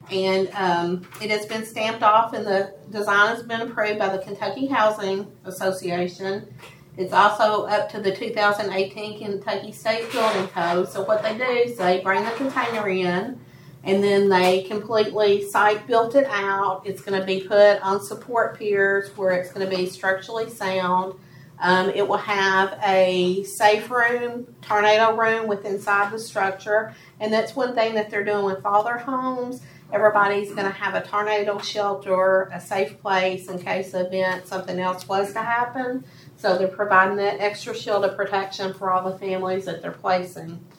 and it has been stamped off, and the design has been approved by the Kentucky Housing Association. It's also up to the 2018 Kentucky State Building Code. So what they do is they bring the container in, and then they completely site built it out. It's going to be put on support piers where it's going to be structurally sound. It will have a safe room, tornado room within inside the structure. And that's one thing that they're doing with all their homes. Everybody's going to have a tornado shelter, a safe place in case of event, something else was to happen. So they're providing that extra shield of protection for all the families that they're placing.